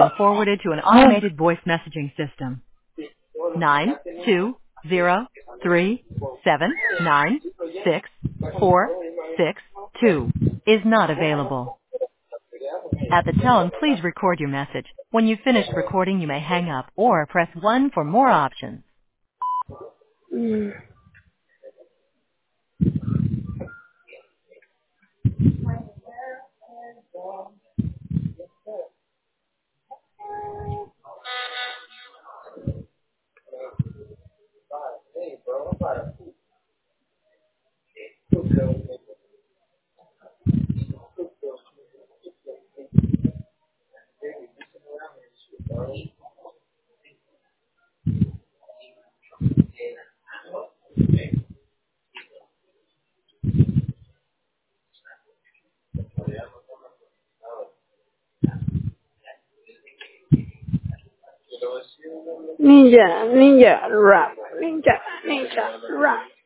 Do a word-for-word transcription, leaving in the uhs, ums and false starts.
been forwarded to an automated voice messaging system. Nine two zero three seven nine six four six two is not available. At the tone, please record your message. When you've finished recording, you may hang up or press one for more options. Ừ. Ninja, ninja, rap, ninja, ninja, rap.